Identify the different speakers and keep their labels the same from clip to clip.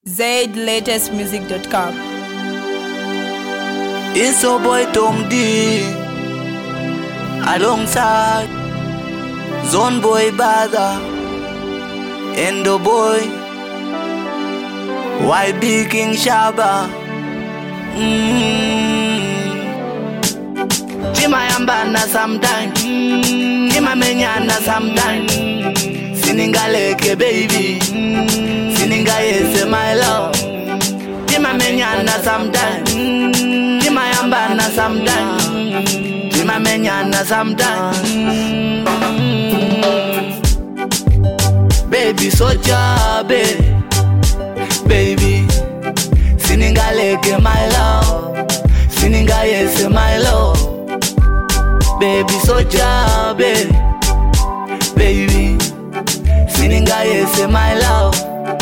Speaker 1: ZLatestmusic.com.
Speaker 2: It's your boy Tom D alongside Zone Boy Bada and the boy YB King Shaba. Chima yambana sometime, chima menyana sometime. Siningaleke baby, sininga yese my love. Chima menyana sometime, chima yambana sometime, chima menyana sometime. Baby soja baby, siningaleke my love, sininga yese my love. Baby soja baby, sininga yese my love.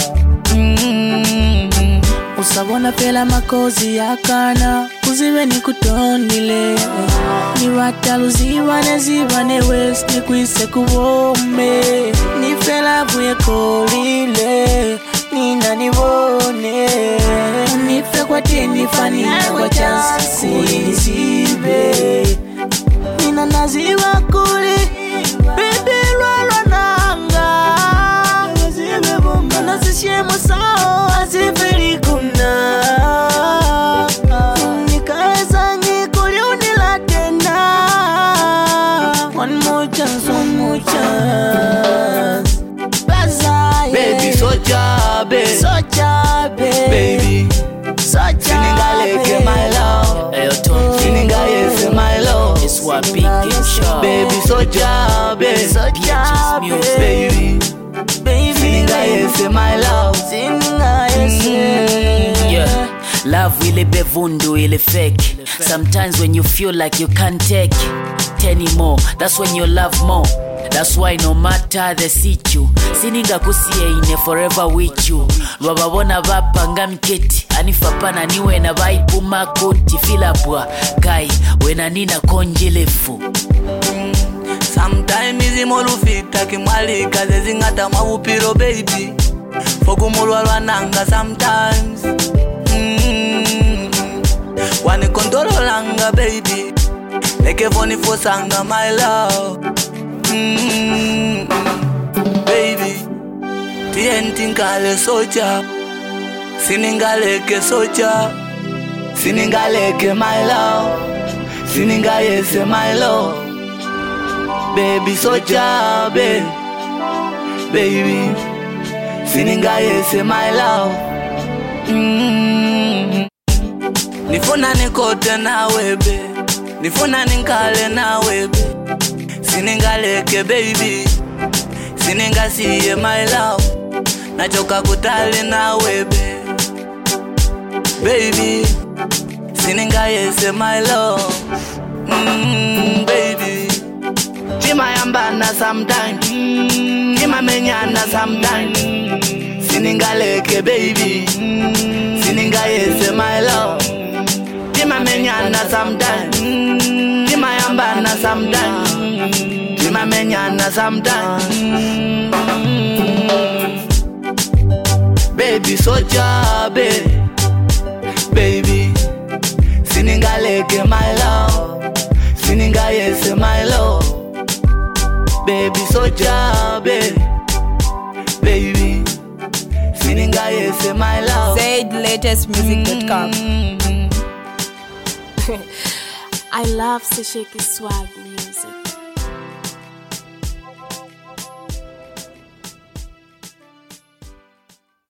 Speaker 3: Usabona pela makozi yakana kuziwe nikutonile niwataluziwa nezivane west nikwise kuwome nifela vuye kolile nina nivone nife kwa teni fani kwa chansi nisibe nina naziwa kuli baby rolo nanga naziwe bunga nazishemo sao aziferi kuna nikaeza nyikuliunila tena. One more chance Bazaye
Speaker 2: Baby soja baby, siningaleke my love, sininga yese my love.
Speaker 4: It's what big show.
Speaker 2: Baby soja baby, sininga yese my love.
Speaker 4: Yeah, love ile bevundu ile fake. Sometimes when you feel like you can't take anymore, that's when you love more. That's why no matter the situ, sininga kusiye ine forever with you. Bababona bapanga mketi, anifapana niwe na vaipu makoti. Filabwa, kai, wena nina konjilefu.
Speaker 2: Sometimes izimolufita kimwalika zezingata mawupiro baby. Fokumulwa nanga sometimes Wani kondolo langa baby, leke foni fosanga my love. Baby, tienti nkale soja, siningaleke soja, siningaleke my love, sininga yese my love. Baby soja baby, sininga yese my love. Nifuna nikote na webe, nifuna ninkale na webe. Siningaleke baby, sininga siye my love. Nachoka kutali na webe baby, sininga yese my love. Baby, chima yambana sometime, chima menyana sometime. Siningaleke baby, sininga yese my love. Chima menyana sometime, chima yambana sometime, chima menyana sometime. Baby soja baby, siningaleke my love, sininga yese my love. Baby soja baby, sininga yese my love.
Speaker 1: ZLatestmusic.com.
Speaker 5: I love Sesheki swag music.